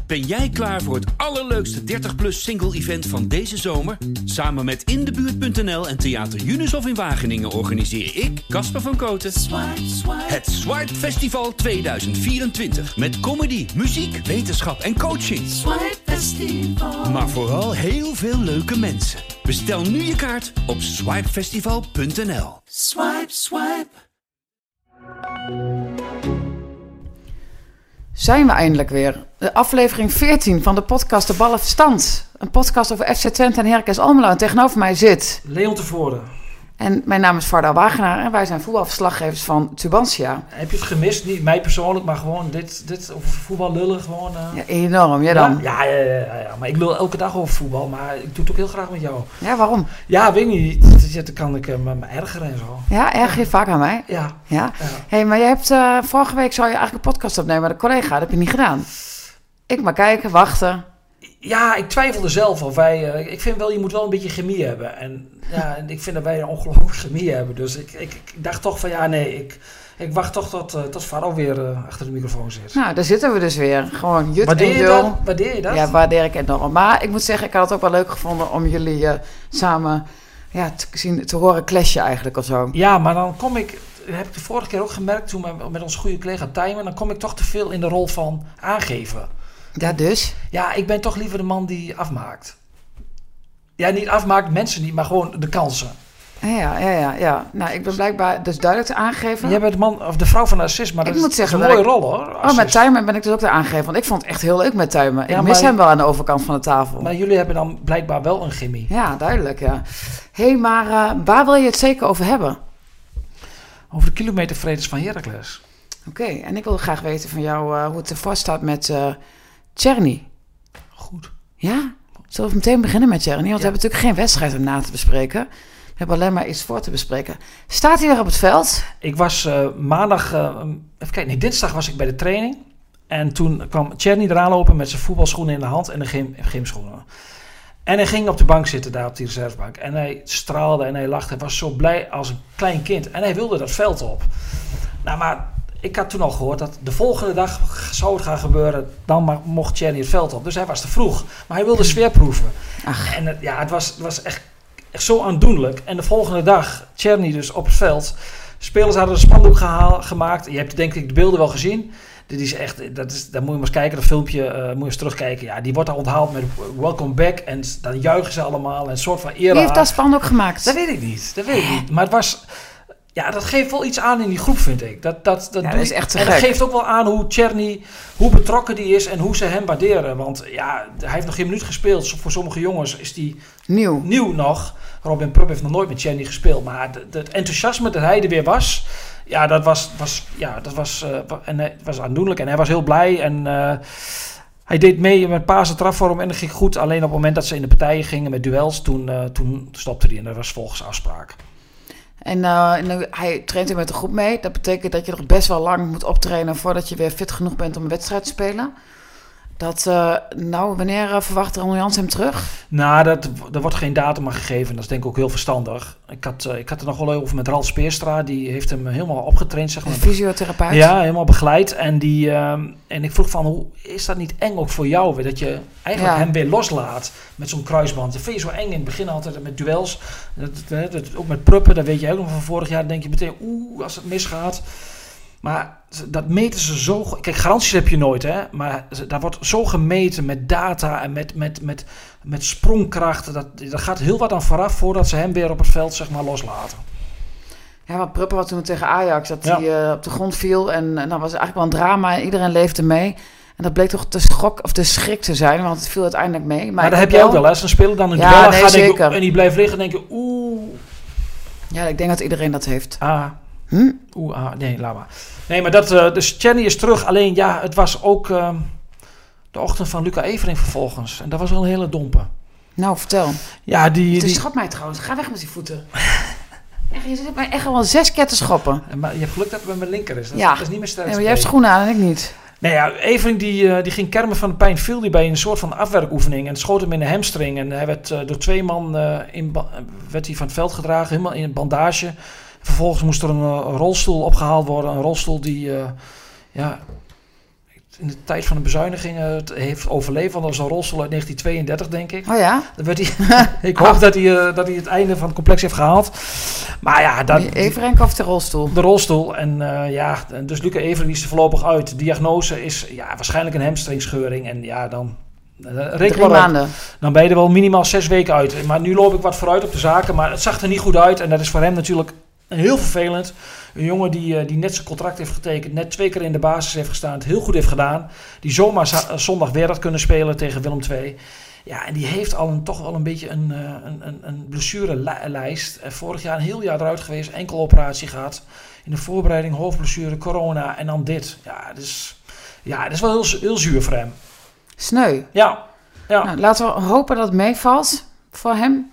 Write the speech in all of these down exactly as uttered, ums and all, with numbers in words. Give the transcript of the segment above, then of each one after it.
Ben jij klaar voor het allerleukste dertig plus single event van deze zomer? Samen met in de buurt punt n l en Theater Junishof in Wageningen organiseer ik, Casper van Koten, Swipe, Swipe. Het Swipe Festival tweeduizend vierentwintig. Met comedy, muziek, wetenschap en coaching. Swipe Festival. Maar vooral heel veel leuke mensen. Bestel nu je kaart op swipe festival punt n l. Swipe, swipe. Zijn we eindelijk weer. De aflevering veertien van de podcast De Ballenverstand. Een podcast over F C Twente en Heracles Almelo. En tegenover mij zit Leon Tevoren. En mijn naam is Varda Wagenaar en wij zijn voetbalverslaggevers van Tubantia. Heb je het gemist? Niet mij persoonlijk, maar gewoon dit, dit over voetbal lullen gewoon. Uh... Ja, enorm. Jij dan? Ja, ja, ja, ja, ja, maar ik lul elke dag over voetbal, maar ik doe het ook heel graag met jou. Ja, waarom? Ja, weet ik niet. Dan kan ik uh, me ergeren en zo. Ja, erger je vaak aan mij? Ja. Ja? ja. Hey, maar je hebt, uh, vorige week zou je eigenlijk een podcast opnemen met een collega. Dat heb je niet gedaan. Ik maar kijken, wachten. Ja, ik twijfelde zelf of wij... Uh, ik vind wel, je moet wel een beetje chemie hebben. En ja, en ik vind dat wij een ongelooflijk chemie hebben. Dus ik, ik, ik dacht toch van ja, nee, ik, ik wacht toch tot, uh, tot Varro weer uh, achter de microfoon zit. Nou, daar zitten we dus weer. Gewoon jut waardeer en je jul. dat? Waardeer je dat? Ja, waardeer ik enorm. Maar ik moet zeggen, ik had het ook wel leuk gevonden om jullie uh, samen ja, te, zien, te horen clashen eigenlijk of zo. Ja, maar dan kom ik... heb ik de vorige keer ook gemerkt toen met, met onze goede collega Tijmen, dan kom ik toch te veel in de rol van aangeven. Ja, dus? Ja, ik ben toch liever de man die afmaakt. Ja, niet afmaakt, mensen niet, maar gewoon de kansen. Ja, ja, ja. ja. Nou, ik ben blijkbaar dus duidelijk te aangeven. Jij bent de man, of de vrouw van de assist, maar ik dat, moet is, zeggen, dat is een mooie ik, rol hoor. Assist. Oh, met Tijmen ben ik dus ook te aangeven, want ik vond het echt heel leuk met Tijmen. Ik ja, mis hem wel aan de overkant van de tafel. Maar jullie hebben dan blijkbaar wel een chemie. Ja, duidelijk, ja. Hé, hey, maar uh, waar wil je het zeker over hebben? Over de kilometervreters van Heracles. Oké, okay, en ik wil graag weten van jou uh, hoe het ervoor staat met uh, Tjerni. Goed. Ja? Zullen we meteen beginnen met Tjerni? Want ja. we hebben natuurlijk geen wedstrijd om na te bespreken. We hebben alleen maar iets voor te bespreken. Staat hij weer op het veld? Ik was uh, maandag, uh, even kijken, nee, dinsdag was ik bij de training. En toen kwam Tjerni eraan lopen met zijn voetbalschoenen in de hand en de gym, gymschoenen. En hij ging op de bank zitten daar op die reservebank. En hij straalde en hij lachte. Hij was zo blij als een klein kind. En hij wilde dat veld op. Nou, maar ik had toen al gehoord dat de volgende dag zou het gaan gebeuren. Dan mocht Tjerni het veld op. Dus hij was te vroeg. Maar hij wilde sfeer proeven. Ach. En het, ja, het was, het was echt, echt zo aandoenlijk. En de volgende dag, Tjerni dus op het veld. Spelers hadden een spandoek gehaal, gemaakt. Je hebt denk ik de beelden wel gezien. Dit is echt, dat is, daar moet je maar eens kijken, dat filmpje uh, moet je eens terugkijken. Ja, die wordt daar onthaald met welcome back en dan juichen ze allemaal en een soort van eer. Wie heeft dat spandoek gemaakt? Dat weet ik niet, dat weet ik niet. Maar het was, ja, dat geeft wel iets aan in die groep, vind ik. Dat, dat, dat, ja, doe dat is echt te en gek. Dat geeft ook wel aan hoe Tjerni, hoe betrokken die is en hoe ze hem waarderen. Want ja, hij heeft nog geen minuut gespeeld. Voor sommige jongens is die nieuw, nieuw nog. Robin Prupp heeft nog nooit met Tjerni gespeeld. Maar het enthousiasme dat hij er weer was... Ja, dat was, was, ja, dat was, uh, en het was aandoenlijk en hij was heel blij. En uh, hij deed mee met Pasen trapvorm en dat ging goed. Alleen op het moment dat ze in de partijen gingen met duels, toen, uh, toen stopte hij. En dat was volgens afspraak. En uh, nu, hij traint er met de groep mee. Dat betekent dat je nog best wel lang moet optrainen voordat je weer fit genoeg bent om een wedstrijd te spelen. Dat, uh, nou, wanneer uh, verwacht Ronald Jans hem terug? Nou, dat, er wordt geen datum aan gegeven. Dat is denk ik ook heel verstandig. Ik had, uh, ik had het nog wel over met Ralf Speerstra. Die heeft hem helemaal opgetraind. Zeg maar. Een fysiotherapeut? Ja, helemaal begeleid. En, die, uh, en ik vroeg van, hoe is dat niet eng ook voor jou? Dat je eigenlijk ja. hem weer loslaat met zo'n kruisband. Dat vind je zo eng in het begin altijd met duels. Dat, dat, dat, ook met Pruppen, dat weet je ook nog van vorig jaar. Dan denk je meteen, oeh, als het misgaat... Maar dat meten ze zo... Kijk, garanties heb je nooit, hè. Maar daar wordt zo gemeten met data en met, met, met, met sprongkrachten. Dat, dat gaat heel wat aan vooraf voordat ze hem weer op het veld, zeg maar, loslaten. Ja, maar Pruppen had toen tegen Ajax dat ja. hij uh, op de grond viel. En, en dat was eigenlijk wel een drama. En iedereen leefde mee. En dat bleek toch te schok of te schrik te zijn, want het viel uiteindelijk mee. Maar, maar dat heb jij ook wel, hè. Als een speler dan een ja, duel nee, gaat denken, en die blijft liggen en denk je, oeh. Ja, ik denk dat iedereen dat heeft. Ah. Hm? Oeh, ah, nee, laat maar. Nee, maar dat, uh, dus Tjerni is terug. Alleen, ja, het was ook uh, de ochtend van Luca Evering vervolgens. En dat was wel een hele dompe. Nou, vertel. Ja, die... Het die... schat mij trouwens. Ga weg met die voeten. Echt, je zit mij echt wel zes keer te schoppen. Maar je hebt geluk dat het met mijn linker is. Dat, ja. dat is niet meer sterk. Nee, maar jij hebt schoenen aan en ik niet. Nee, ja, Evering die, uh, die ging kermen van de pijn. Viel die bij een soort van afwerkoefening. En schoot hem in de hamstring. En hij werd uh, door twee man uh, in ba- werd hij van het veld gedragen. Helemaal in een bandage. Vervolgens moest er een, een rolstoel opgehaald worden. Een rolstoel die, uh, ja, in de tijd van de bezuinigingen het heeft overleefd. Want dat was een rolstoel uit negentien tweeëndertig, denk ik. Oh ja? Dan werd hij, ik hoop dat hij, uh, dat hij het einde van het complex heeft gehaald. Maar ja, dat, Everenk of de rolstoel? De rolstoel. En uh, ja, dus Luca Everenk is er voorlopig uit. De diagnose is ja, waarschijnlijk een hamstringscheuring. En ja, dan... Uh, Drie maanden. Dan ben je er wel minimaal zes weken uit. Maar nu loop ik wat vooruit op de zaken. Maar het zag er niet goed uit. En dat is voor hem natuurlijk heel vervelend. Een jongen die, die net zijn contract heeft getekend. Net twee keer in de basis heeft gestaan. Het heel goed heeft gedaan. Die zomaar za- zondag weer had kunnen spelen tegen Willem twee. Ja, en die heeft al een, toch wel een beetje een, een, een, een blessurelijst. Vorig jaar een heel jaar eruit geweest. Enkel operatie gehad. In de voorbereiding hoofdblessure, corona en dan dit. Ja, dus, ja, dat is wel heel, heel zuur voor hem. Sneu. Ja. ja. Nou, laten we hopen dat het meevalt voor hem.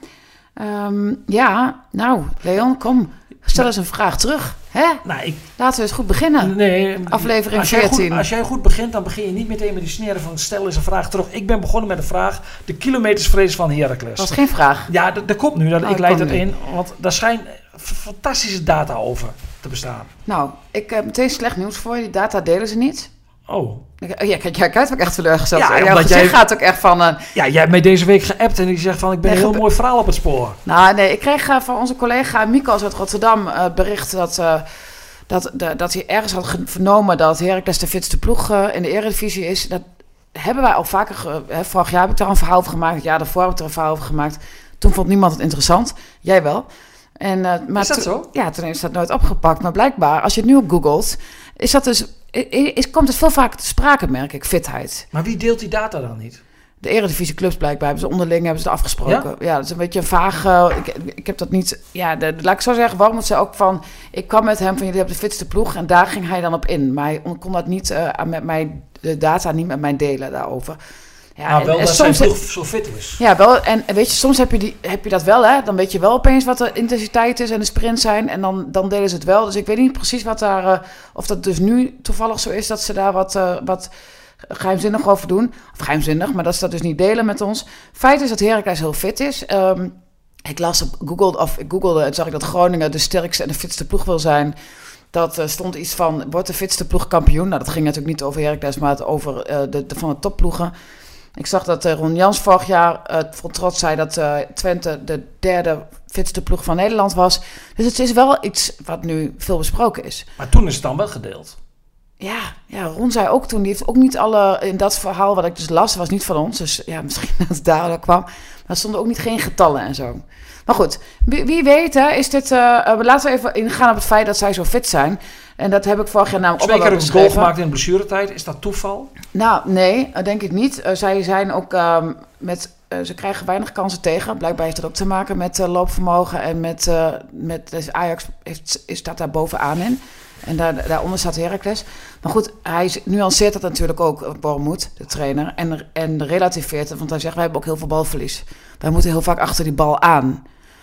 Um, ja, nou, Leon, kom. Stel eens een vraag terug. Hè? Nou, ik, Laten we eens goed beginnen. Nee, Aflevering als jij veertien. Goed, als jij goed begint, dan begin je niet meteen met die sneren van stel eens een vraag terug. Ik ben begonnen met een vraag. De kilometersvrees van Heracles. Dat was geen vraag. Ja, dat, dat komt nu. Dat, oh, ik leid het in. Want daar schijnt fantastische data over te bestaan. Nou, ik heb meteen slecht nieuws voor je. Die data delen ze niet. Oh. Ja, kijk, jij kijkt ook echt teleurgesteld. Ja, jouw gezicht jij gaat ook echt van... Uh, ja, jij hebt mij deze week geappt en die zegt van... ik ben nee, een heel mooi verhaal op het spoor. Nou, nee, ik kreeg uh, van onze collega Mikos uit Rotterdam uh, bericht dat... Uh, dat, de, dat hij ergens had ge- vernomen dat Heracles de fitste ploeg uh, in de Eredivisie is. Dat hebben wij al vaker... Ge- hè, vorig jaar heb ik daar een verhaal over gemaakt. Ja, daarvoor heb ik er een verhaal over gemaakt. Toen vond niemand het interessant. Jij wel. En, uh, maar is dat to- zo? Ja, toen is dat nooit opgepakt. Maar blijkbaar, als je het nu op googelt... is dat dus... Is, komt het veel vaker te sprake, merk ik, fitheid. Maar wie deelt die data dan niet? De Eredivisieclubs blijkbaar hebben ze onderling hebben ze het afgesproken. Ja? ja, dat is een beetje een vaag... Uh, ik, ik heb dat niet... Ja, de, laat ik zo zeggen, waarom moet ze ook van... Ik kwam met hem van, jullie hebben de fitste ploeg... en daar ging hij dan op in. Maar hij kon dat niet uh, met mij... de data niet met mij delen daarover. Ja, maar wel en, en dat soms zijn ploeg zo fit is. Ja, wel. En weet je, soms heb je, die, heb je dat wel, hè. Dan weet je wel opeens wat de intensiteit is en de sprint zijn. En dan, dan delen ze het wel. Dus ik weet niet precies wat daar... Uh, of dat dus nu toevallig zo is dat ze daar wat... Uh, wat geheimzinnig over doen. Of geheimzinnig, maar dat ze dat dus niet delen met ons. Feit is dat Heracles heel fit is. Um, ik las op Google, of ik googelde en zag ik dat Groningen de sterkste en de fitste ploeg wil zijn. Dat uh, stond iets van, wordt de fitste ploeg kampioen? Nou, dat ging natuurlijk niet over Heracles, maar het over uh, de, de van de topploegen. Ik zag dat uh, Ron Jans vorig jaar uh, vol trots zei dat uh, Twente de derde fitste ploeg van Nederland was. Dus het is wel iets wat nu veel besproken is. Maar toen is het dan wel gedeeld. Ja, ja, Ron zei ook toen, die heeft ook niet alle, in dat verhaal wat ik dus las, was niet van ons. Dus ja, misschien dat het daardoor kwam. Maar er stonden ook niet geen getallen en zo. Maar goed, wie, wie weet hè, is dit, uh, uh, laten we even ingaan op het feit dat zij zo fit zijn. En dat heb ik vorig jaar namelijk ook al beschreven. Twee keer een goal gemaakt in de blessuretijd, is dat toeval? Nou, nee, denk ik niet. Uh, zij zijn ook uh, met, uh, ze krijgen weinig kansen tegen. Blijkbaar heeft dat ook te maken met uh, loopvermogen en met, uh, met dus Ajax heeft, staat daar bovenaan in. En daar, daaronder staat Heracles. Maar goed, hij nuanceert dat natuurlijk ook, Bormoed, de trainer. En, en relativeert het, want hij zegt, wij hebben ook heel veel balverlies. Wij moeten heel vaak achter die bal aan.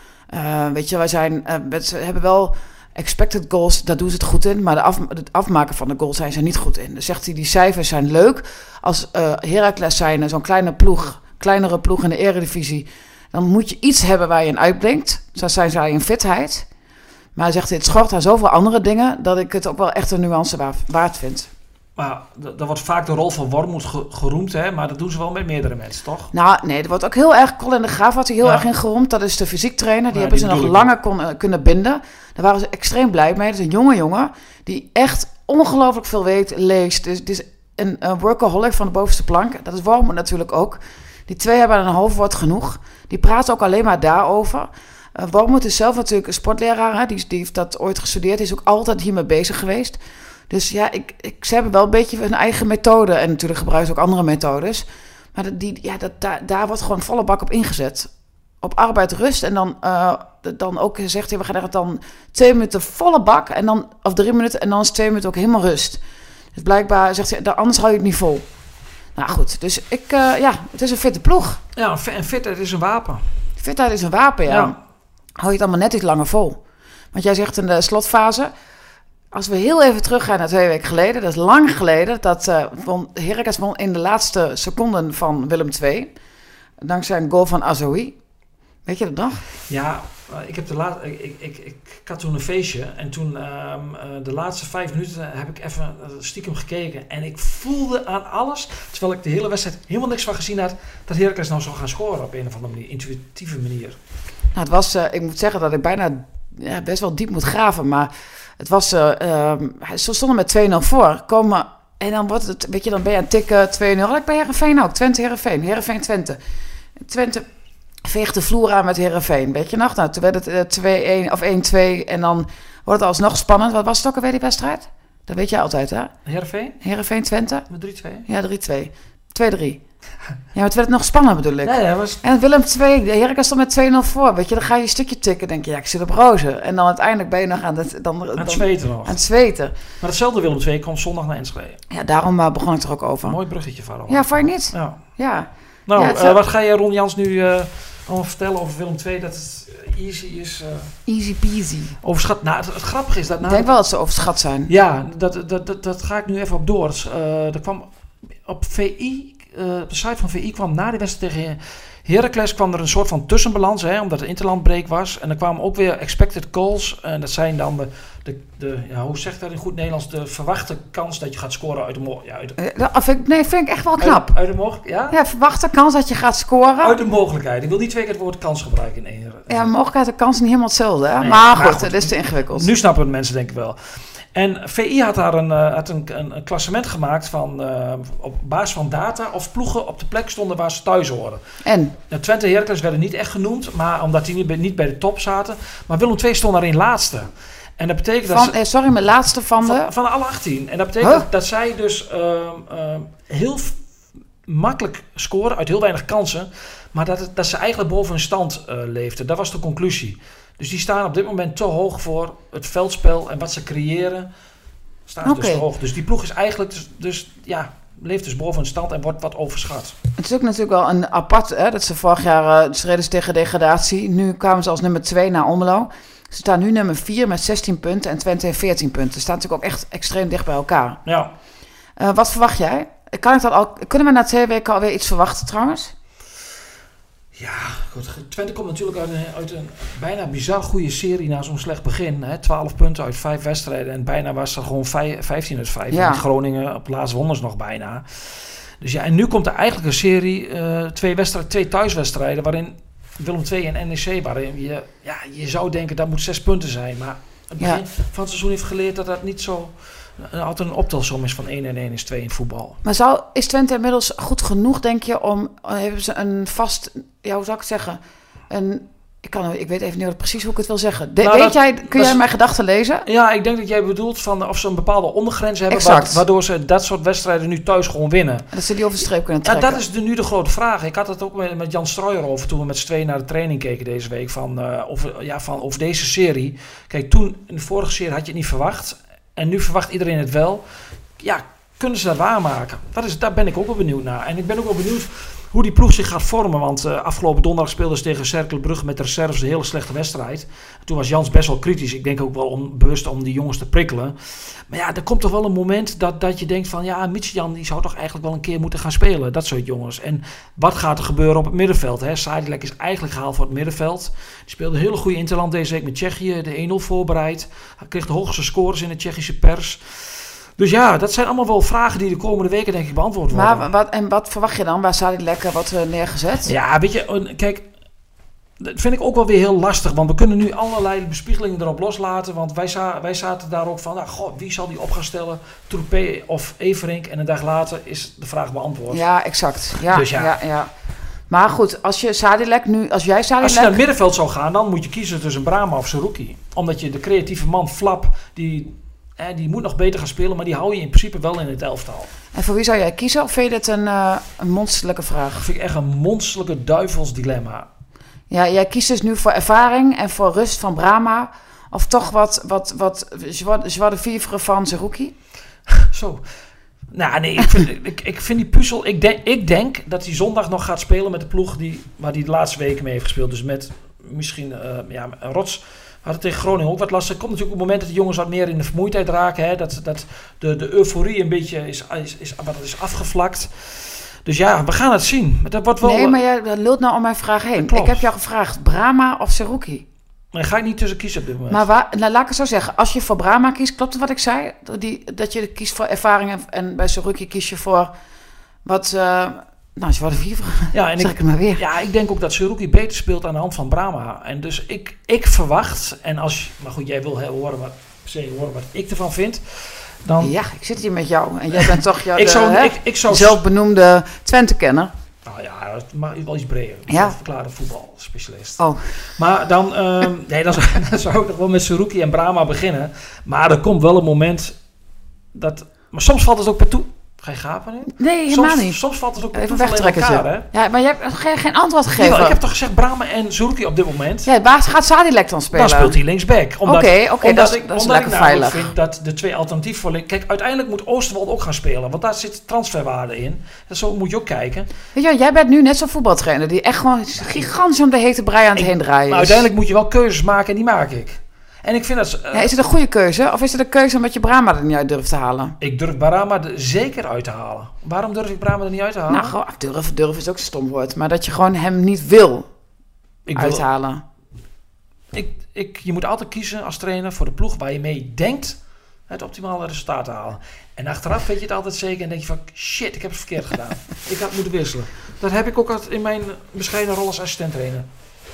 Uh, weet je, wij zijn, uh, we hebben wel expected goals, daar doen ze het goed in. Maar de af, het afmaken van de goals zijn ze niet goed in. Dus zegt hij, die cijfers zijn leuk. Als uh, Heracles zijn, zo'n kleine ploeg, kleinere ploeg in de Eredivisie, dan moet je iets hebben waar je in uitblinkt. Zo zijn zij in fitheid. Maar hij zegt, het schort aan zoveel andere dingen dat ik het ook wel echt een nuance waard vind. Maar er wordt vaak de rol van Wormoed geroemd, hè? Maar dat doen ze wel met meerdere mensen, toch? Nou, nee, er wordt ook heel erg... Colin de Graaf had hij heel ja. erg in geroemd. Dat is de fysiektrainer. Die ja, hebben die ze nog langer kon, uh, kunnen binden. Daar waren ze extreem blij mee. Dat is een jonge jongen die echt ongelooflijk veel weet, leest. Dus het is een, een workaholic van de bovenste plank. Dat is Wormoed natuurlijk ook. Die twee hebben een hoofdwoord genoeg. Die praten ook alleen maar daarover. Uh, Wormoed is zelf natuurlijk een sportleraar. Hè? Die, die heeft dat ooit gestudeerd. Die is ook altijd hiermee bezig geweest. Dus ja, ik, ik, ze hebben wel een beetje hun eigen methode. En natuurlijk gebruiken ze ook andere methodes. Maar dat, die, ja, dat, daar, daar wordt gewoon volle bak op ingezet. Op arbeid, rust. En dan, uh, dan ook zegt hij, we gaan er dan twee minuten volle bak. En dan, of drie minuten. En dan is twee minuten ook helemaal rust. Dus blijkbaar zegt hij, anders hou je het niet vol. Nou goed, dus ik, uh, ja, het is een fitte ploeg. Ja, en fitheid is een wapen. Fitheid is een wapen, ja. ja. Hou je het allemaal net iets langer vol. Want jij zegt in de slotfase, als we heel even teruggaan naar twee weken geleden, dat is lang geleden, dat uh, won, Heracles won in de laatste seconden van Willem twee, dankzij een goal van Azoui. Weet je dat nog? Ja, ik, heb de la- ik, ik, ik, ik had toen een feestje. En toen um, uh, de laatste vijf minuten heb ik even stiekem gekeken. En ik voelde aan alles, terwijl ik de hele wedstrijd helemaal niks van gezien had, dat Heracles nou zou gaan scoren op een of andere manier. Intuïtieve manier. Nou, het was, uh, ik moet zeggen dat ik bijna ja, best wel diep moet graven. Maar het was, uh, uh, ze stonden met twee nul voor. Komen, en dan wordt het, weet je, dan ben je aan het tikken twee nul. Ik bij Heerenveen ook, Twente Heerenveen, Heerenveen Twente. Twente veegt de vloer aan met Heerenveen, weet je nog? Nou, toen werd het uh, twee-een of één-twee en dan wordt het alsnog spannend. Wat was het ook alweer die wedstrijd? Dat weet je altijd, hè? Heerenveen? Heerenveen Twente? Met drie twee? Ja, drie-twee. twee-drie. Ja, maar het werd nog spannend bedoel ik. Ja, ja, was... En Willem twee, de Heracles stond met twee nul voor, weet je? Dan ga je een stukje tikken, denk je, ja, ik zit op rozen. En dan uiteindelijk ben je nog aan het... Dan, aan het dan, zweten nog. Aan het zweten. Maar datzelfde Willem twee komt zondag naar Enschede. Ja, daarom uh, begon ik er ook over. Mooi bruggetje, Varro. Ja, vond je niet? Ja. Ja. Nou, ja, uh, wat ga je Ron Jans nu uh, allemaal vertellen over Willem twee? Dat het easy is. Uh, easy peasy. Overschat. Nou, het, het grappige is dat... Nou, ik denk wel dat ze overschat zijn. Ja, dat, dat, dat, dat ga ik nu even op door. Dus, uh, er kwam op V I... Uh, op de site van V I kwam na de wedstrijd tegen Heracles kwam er een soort van tussenbalans, hè, omdat het interlandbreak was. En er kwamen ook weer expected goals. En dat zijn dan de, de, de ja, hoe zeg je dat in goed Nederlands, de verwachte kans dat je gaat scoren uit de mogelijkheid. Ja, uh, vind, nee, vind ik echt wel knap. Uit, uit de mogelijkheid, ja? Ja, verwachte kans dat je gaat scoren. Uit de mogelijkheid. Ik wil niet twee keer het woord kans gebruiken in één. Ja, mogelijkheid en kans is niet helemaal hetzelfde, hè? Nee, maar, maar goed, goed, het is te ingewikkeld. Nu snappen het mensen denk ik wel. En V I had daar een, uh, had een, een, een klassement gemaakt van uh, op basis van data of ploegen op de plek stonden waar ze thuis horen. En? Nou, Twente en Heracles werden niet echt genoemd, maar omdat die niet, niet bij de top zaten. Maar Willem twee stond daarin laatste. En dat betekent van, dat ze, eh, sorry, mijn laatste van, van de... Van alle achttien. En dat betekent huh? dat, dat zij dus uh, uh, heel f- makkelijk scoren uit heel weinig kansen. Maar dat, het, dat ze eigenlijk boven hun stand uh, leefden. Dat was de conclusie. Dus die staan op dit moment te hoog voor het veldspel en wat ze creëren. Staan okay. dus te hoog. Dus die ploeg is eigenlijk dus, dus ja, leeft dus boven hun stand en wordt wat overschat. Het is ook natuurlijk wel een apart, hè, dat ze vorig jaar uh, streden tegen degradatie. Nu kwamen ze als nummer twee naar Almelo. Ze staan nu nummer vier met zestien punten en Twente heeft veertien punten. Ze staan natuurlijk ook echt extreem dicht bij elkaar. Ja. Uh, wat verwacht jij? Kan ik dat al, kunnen we na twee weken alweer iets verwachten trouwens? Ja, goed. Twente komt natuurlijk uit een, uit een bijna bizar goede serie na zo'n slecht begin. Hè. twaalf punten uit vijf wedstrijden en bijna was er gewoon vijftien uit vijf. Ja. En Groningen op laatst wonnen ze nog bijna. Dus ja, en nu komt er eigenlijk een serie, uh, twee, wedstrijden, twee thuiswedstrijden waarin Willem twee en N E C, waarin je, ja, je zou denken dat moet zes punten zijn. Maar het begin ja. van het seizoen heeft geleerd dat dat niet zo... altijd een optelsom is van één en één is twee in voetbal. Maar zou, is Twente inmiddels goed genoeg, denk je, om... Hebben ze een vast... Ja, hoe zou ik het zeggen? Een, ik, kan, ik weet even niet precies hoe ik het wil zeggen. De, nou, weet dat, jij, kun jij is, mijn gedachten lezen? Ja, ik denk dat jij bedoelt van of ze een bepaalde ondergrens hebben... Exact. Waardoor ze dat soort wedstrijden nu thuis gewoon winnen. En dat ze die over de streep kunnen trekken. Ja, dat is de, nu de grote vraag. Ik had het ook met, met Jan Strooijer over toen we met z'n tweeën naar de training keken deze week. Van, uh, over, ja, van, over deze serie. Kijk, toen in de vorige serie had je het niet verwacht... En nu verwacht iedereen het wel. Ja, kunnen ze dat waarmaken? Dat is, daar ben ik ook wel benieuwd naar. En ik ben ook wel benieuwd hoe die ploeg zich gaat vormen. Want uh, afgelopen donderdag speelden ze tegen Cercle Brugge met de reserves een hele slechte wedstrijd. Toen was Jans best wel kritisch. Ik denk ook wel om, bewust om die jongens te prikkelen. Maar ja, er komt toch wel een moment dat, dat je denkt van... Ja, Midtjylland die zou toch eigenlijk wel een keer moeten gaan spelen. Dat soort jongens. En wat gaat er gebeuren op het middenveld? Hè? Sadilek is eigenlijk gehaald voor het middenveld. Die speelde een hele goede interland deze week met Tsjechië. De één nul voorbereid. Hij kreeg de hoogste scores in de Tsjechische pers. Dus ja, dat zijn allemaal wel vragen die de komende weken denk ik beantwoord worden. Maar wat, en wat verwacht je dan? Waar Sadilek wordt neergezet? Ja, weet je, kijk... Dat vind ik ook wel weer heel lastig, want we kunnen nu allerlei bespiegelingen erop loslaten. Want wij, za- wij zaten daar ook van, nou, god, wie zal die op gaan stellen? Troepé of Everink? En een dag later is de vraag beantwoord. Ja, exact. Ja, dus ja. ja, ja. Maar goed, als je Sadilek nu, als jij Sadilek... Als je naar het middenveld zou gaan, dan moet je kiezen tussen Brahma of Seruki. Omdat je de creatieve man, Flap, die, eh, die moet nog beter gaan spelen, maar die hou je in principe wel in het elftal. En voor wie zou jij kiezen? Of vind je dit een, uh, een monsterlijke vraag? Dat vind ik echt een monsterlijke duivels dilemma. Ja, jij kiest dus nu voor ervaring en voor rust van Brahma. Of toch wat, wat, wat joie de vivre van Seruki? Zo. Nou, nee, ik vind, ik, ik vind die puzzel... Ik denk, ik denk dat hij zondag nog gaat spelen met de ploeg die, waar hij de laatste weken mee heeft gespeeld. Dus met misschien... Uh, ja, Rots had het tegen Groningen ook wat lastig. Het komt natuurlijk op het moment dat de jongens wat meer in de vermoeidheid raken. Hè, dat dat de, de euforie een beetje is, is, is, wat is afgevlakt. Dus ja, we gaan het zien. Dat wordt wel, nee, maar jij lult nou om mijn vraag heen. Ik heb jou gevraagd, Brahma of Seruki? Dan ga ik niet tussen kiezen op dit moment. Maar waar, nou, laat ik het zo zeggen. Als je voor Brahma kiest, klopt het wat ik zei? Die, dat je kiest voor ervaringen en bij Seruki kies je voor wat... Uh, nou, als je wat vier ja, en zeg ik, ik het maar weer. Ja, ik denk ook dat Seruki beter speelt aan de hand van Brahma. En dus ik, ik verwacht, en als... Maar goed, jij wil horen wat, horen wat ik ervan vind... Dan, ja, ik zit hier met jou. En jij bent toch jouw ik zou, de, ik, ik zou, zelfbenoemde Twente-kenner. Nou ja, dat mag wel iets breder. Ja. Verklaarde voetbalspecialist. Oh. Maar dan, uh, nee, dan, zou, dan zou ik nog wel met Seruki en Brahma beginnen. Maar er komt wel een moment dat... Maar soms valt het ook per toe... Ga je gapen nu? Nee, helemaal soms, niet. Soms valt het ook per even toeval in elkaar, hè? Ja, maar je hebt geen, geen antwoord gegeven. Jawel, ik heb toch gezegd Brahma en Seruki op dit moment? Ja, waar gaat Sadilek dan spelen? Dan speelt hij linksback. Oké, oké, okay, dat, ik, dat is omdat lekker ik veilig. Ik vind dat de twee alternatieven voor links... Kijk, uiteindelijk moet Oosterwold ook gaan spelen. Want daar zit transferwaarde in. En zo moet je ook kijken. Weet je, jij bent nu net zo'n voetbaltrainer... die echt gewoon gigantisch om de hete brei aan het ik, heen draaien is. Maar uiteindelijk moet je wel keuzes maken en die maak ik. En ik vind dat... Uh, ja, is het een goede keuze? Of is het een keuze omdat je Brahma er niet uit durft te halen? Ik durf Brahma er zeker uit te halen. Waarom durf ik Brahma er niet uit te halen? Nou, gewoon, durf, durf is ook een stom woord. Maar dat je gewoon hem niet wil ik uithalen. Wil, ik, ik, je moet altijd kiezen als trainer voor de ploeg waar je mee denkt het optimale resultaat te halen. En achteraf weet je het altijd zeker en denk je van shit, ik heb het verkeerd gedaan. Ik had moeten wisselen. Dat heb ik ook altijd in mijn bescheiden rol als assistent trainer.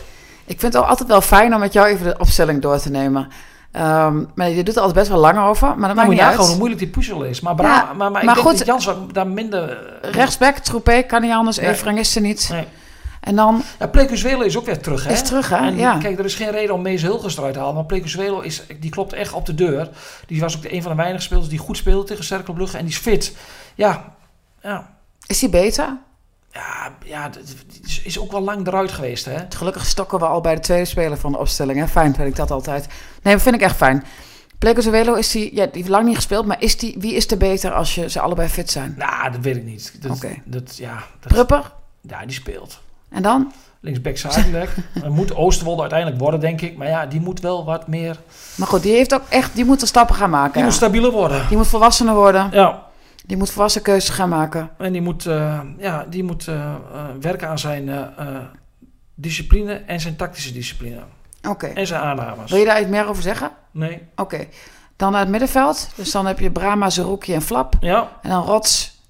Ik vind het altijd wel fijn om met jou even de opstelling door te nemen. Um, maar je doet er altijd best wel lang over. Maar dan nou, maakt moet niet je uit. gewoon hoe moeilijk die puzzel is. Maar, bra- ja, maar, maar, maar, maar ik goed, denk dat Jans daar minder... Rechtsback, Troepé, kan niet anders. Nee. Evering is er niet. Nee. En dan... Ja, Plecuzuelo is ook weer terug, hè? Is terug, hè? En, ja. Kijk, er is geen reden om Mees Hilgers eruit te halen. Maar Plecuzuelo is, die klopt echt op de deur. Die was ook de, een van de weinige spelers die goed speelde tegen Cercle Brugge. En die is fit. Ja, ja. Is hij beter? Ja, ja, is, is ook wel lang eruit geweest, hè? Gelukkig stokken we al bij de tweede speler van de opstelling, hè? Fijn vind ik dat altijd. Nee, dat vind ik echt fijn. Plecuzuelo is die, ja, die heeft lang niet gespeeld, maar is die, wie is er beter als je ze allebei fit zijn? Nou, dat weet ik niet. Oké. Okay. Ja, Prupper? Ja, die speelt. En dan? Linksback Zadilek. Dat moet Oosterwolde uiteindelijk worden, denk ik. Maar ja, die moet wel wat meer... Maar goed, die heeft ook echt, die moet er stappen gaan maken. Die ja. moet stabieler worden. Die moet volwassener worden. Ja. Die moet volwassen keuzes gaan maken. En die moet, uh, ja, die moet uh, uh, werken aan zijn uh, uh, discipline en zijn tactische discipline. Oké. Okay. En zijn aannames. Wil je daar iets meer over zeggen? Nee. Oké. Okay. Dan naar het middenveld. Dus dan heb je Brahma, Seruki en Flap. Ja. En dan Rots.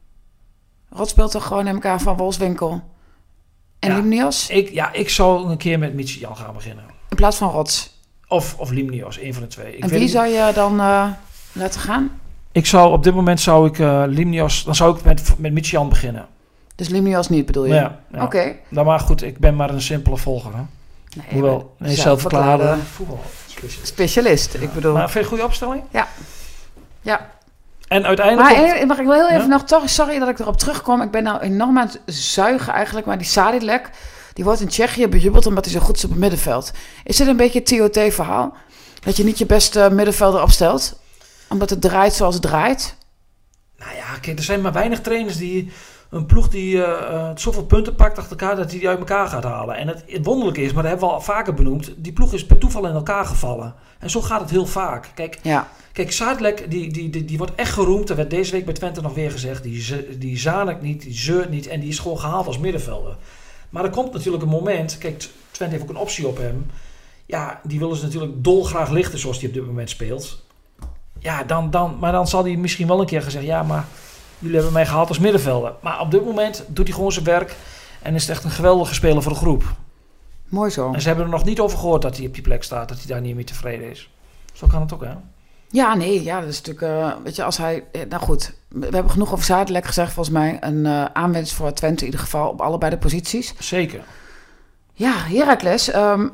Rots speelt toch gewoon in elkaar van Wolfswinkel. En ja. Limnios? Ik, ja, ik zou een keer met Michiel gaan beginnen. In plaats van Rots? Of, of Limnios, een van de twee. Ik en weet wie zou je dan uh, laten gaan? Ik zou op dit moment zou ik uh, Limnios, dan zou ik met, met Michiel beginnen. Dus Limnios niet bedoel je? Ja. ja. Oké. Okay. Nou, maar goed, ik ben maar een simpele volger. Hè? Nee, Hoewel, nee, zelfverklaarde voetbalspecialist. Specialist, ik bedoel. Maar vind je een goede opstelling? Ja. Ja. En uiteindelijk... Maar komt... mag ik wel heel even ja? nog toch... Sorry dat ik erop terugkom. Ik ben nou enorm aan het zuigen eigenlijk. Maar die Sadilek, die wordt in Tsjechië bejubeld omdat hij zo goed is op het middenveld. Is dit een beetje het T O T-verhaal? Dat je niet je beste middenvelder opstelt? Omdat het draait zoals het draait? Nou ja, kijk, er zijn maar weinig trainers die... Een ploeg die uh, uh, zoveel punten pakt achter elkaar dat hij die uit elkaar gaat halen. En het, het wonderlijke is, maar dat hebben we al vaker benoemd... Die ploeg is per toeval in elkaar gevallen. En zo gaat het heel vaak. Kijk, ja. kijk Zadilek, die, die, die, die wordt echt geroemd. Er werd deze week bij Twente nog weer gezegd. Die, die zanikt niet, die zeurt niet. En die is gewoon gehaald als middenvelder. Maar er komt natuurlijk een moment... Kijk, Twente heeft ook een optie op hem. Ja, die willen ze natuurlijk dolgraag lichten zoals hij op dit moment speelt. Ja, dan, dan, maar dan zal hij misschien wel een keer gezegd... Ja, maar... Jullie hebben mij gehaald als middenvelder. Maar op dit moment doet hij gewoon zijn werk. En is het echt een geweldige speler voor de groep. Mooi zo. En ze hebben er nog niet over gehoord dat hij op die plek staat. Dat hij daar niet mee tevreden is. Zo kan het ook, hè? Ja, nee. Ja, dat is natuurlijk... Uh, weet je, als hij... Nou goed. We hebben genoeg over Zadilek gezegd, volgens mij. Een uh, aanwinst voor Twente in ieder geval. Op allebei de posities. Zeker. Ja, Heracles. Um,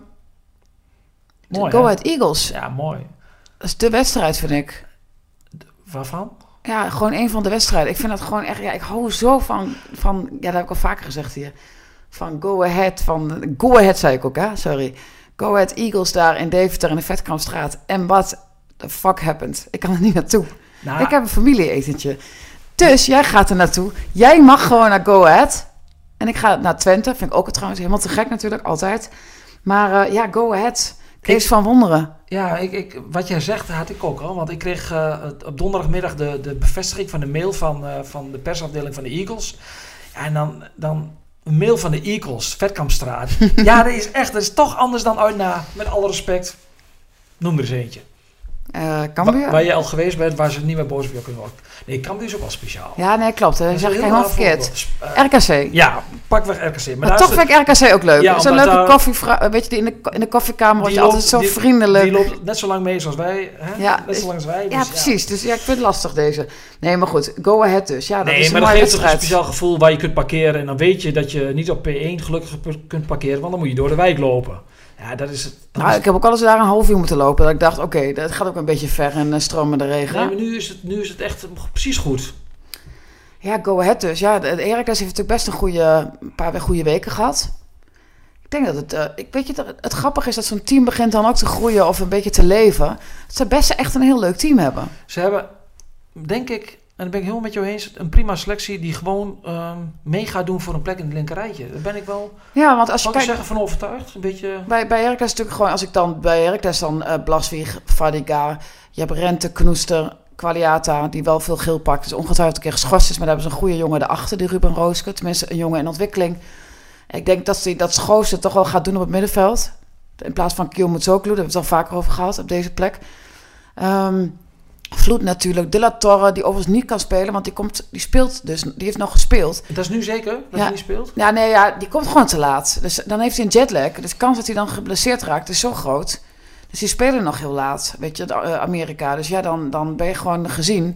mooi, Go hè? Ahead Eagles. Ja, mooi. Dat is de wedstrijd, vind ik. De, waarvan? Ja, gewoon een van de wedstrijden. Ik vind dat gewoon echt... Ja, ik hou zo van... van ja, dat heb ik al vaker gezegd hier. Van Go Ahead. Van, Go Ahead zei ik ook, hè? Sorry. Go Ahead Eagles daar in Deventer in de Vetkampstraat. En wat the fuck happened? Ik kan er niet naartoe. Nou, ik heb een familie-etentje. Dus jij gaat er naartoe. Jij mag gewoon naar Go Ahead. En ik ga naar Twente. Vind ik ook trouwens helemaal te gek natuurlijk, altijd. Maar uh, ja, Go Ahead. Kees ik, van Wonderen. Ja, ik, ik, wat jij zegt had ik ook al. Want ik kreeg uh, op donderdagmiddag de, de bevestiging van de mail van, uh, van de persafdeling van de Eagles. Ja, en dan, dan een mail van de Eagles, Vetkampstraat. Ja, dat is echt, dat is toch anders dan uit na, met alle respect. Noem er eens eentje. Uh, Cambuur? Wa- waar je al geweest bent, waar ze niet meer boos op jou kunnen worden. Nee, Cambuur is ook wel speciaal. Ja, nee, klopt. Dat zeg ik helemaal verkeerd. Uh, R K C. Ja, pakweg R K C. Maar, maar toch vind ik R K C ook leuk. Ja, het is een leuke daar, koffie, weet je, die in de, in de koffiekamer was je altijd zo die, vriendelijk. Die loopt net zo lang mee zoals wij. Hè? Ja, net zo lang als wij. Dus ja, precies. Ja. Dus ja, ik vind het lastig deze. Nee, maar goed. Go Ahead dus. Ja, dat nee, is een maar mooie dat geeft wedstrijd. een speciaal gevoel waar je kunt parkeren. En dan weet je dat je niet op P één gelukkig kunt parkeren. Want dan moet je door de wijk lopen. Ja, dat is het. Nou, is ik heb ook al eens daar een half uur moeten lopen. Dat ik dacht, oké, okay, dat gaat ook een beetje ver en uh, stromende regen. Nee, maar nu is het, nu is het echt precies goed. Ja, Go Ahead dus. Ja, de Heracles heeft natuurlijk best een goede, een paar goede weken gehad. Ik denk dat het, uh, ik weet je, het, het grappige is dat zo'n team begint dan ook te groeien of een beetje te leven. Dat ze best echt een heel leuk team hebben. Ze hebben, denk ik, en daar ben ik helemaal met jou eens, een prima selectie die gewoon um, mee gaat doen voor een plek in het linkerrijtje. Daar ben ik wel, ja, want als je kan ik kijkt, zeggen, van overtuigd. Een beetje... Bij, bij Heracles natuurlijk gewoon, als ik dan bij Heracles dan uh, Blaswieg, Fadiga, je hebt Rente, Knoester, Qualiata, die wel veel geel pakt. Dus ongetwijfeld een keer geschorst is, maar daar hebben ze een goede jongen erachter, die Ruben Rooske. Tenminste, een jongen in ontwikkeling. Ik denk dat hij dat Schoos het toch wel gaat doen op het middenveld. In plaats van Kiel Mutsoglu, daar hebben we het al vaker over gehad op deze plek. Um, Vloed natuurlijk. De La Torre, die overigens niet kan spelen, want die, komt, die speelt dus, die heeft nog gespeeld. Dat is nu zeker, dat ja. hij niet speelt? Ja, nee, ja, die komt gewoon te laat. Dus dan heeft hij een jetlag. Dus de kans dat hij dan geblesseerd raakt is zo groot. Dus die spelen nog heel laat, weet je, de, uh, Amerika. Dus ja, dan, dan ben je gewoon gezien.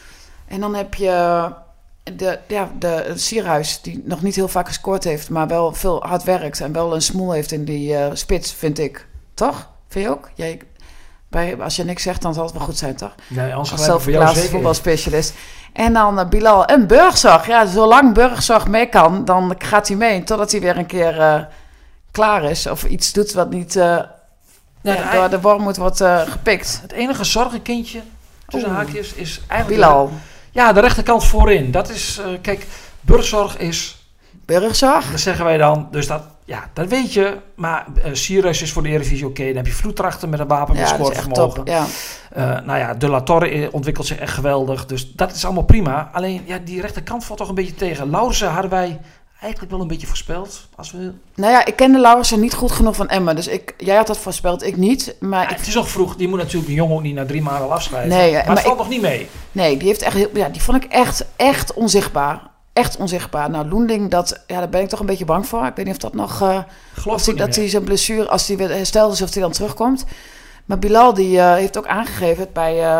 En dan heb je de, ja, de Sierhuis, die nog niet heel vaak gescoord heeft, maar wel veel hard werkt en wel een smoel heeft in die uh, spits, vind ik. Toch? Vind je ook? Jij, bij, als je niks zegt, dan zal het wel goed zijn, toch? Nee, als zelfverplaatst voetbalspecialist. En dan uh, Bilal en Burgzorg. Ja, zolang Burgzorg mee kan, dan gaat hij mee. Totdat hij weer een keer uh, klaar is. Of iets doet wat niet uh, ja, ja, door de wormoed wordt uh, gepikt. Het enige zorgenkindje tussen Oeh. haakjes is eigenlijk... Bilal. De, ja, de rechterkant voorin. Dat is... Uh, kijk, Burgzorg is... Burgzorg? Dat zeggen wij dan. Dus dat... Ja, dat weet je. Maar uh, Sirius is voor de Eredivisie oké. Okay. Dan heb je Vloetrachter met een wapen met ja, scorevermogen. Ja. Uh, nou ja, De La Torre ontwikkelt zich echt geweldig. Dus dat is allemaal prima. Alleen, ja, die rechterkant valt toch een beetje tegen. Laurensen hadden wij eigenlijk wel een beetje voorspeld. Als we... Nou ja, ik kende Laurensen niet goed genoeg van Emmen. Dus ik, jij had dat voorspeld, ik niet. Maar ja, ik... Het is nog vroeg. Die moet natuurlijk een jongen ook niet na drie maanden al afschrijven. Nee, maar, maar het valt ik... nog niet mee. Nee, die heeft echt heel, ja, die vond ik echt, echt onzichtbaar. Echt onzichtbaar. Nou, Loending, dat, ja, daar ben ik toch een beetje bang voor. Ik weet niet of dat nog... Uh, of die, dat hij zijn blessure, als hij weer herstelt is, of hij dan terugkomt. Maar Bilal, die uh, heeft ook aangegeven bij uh,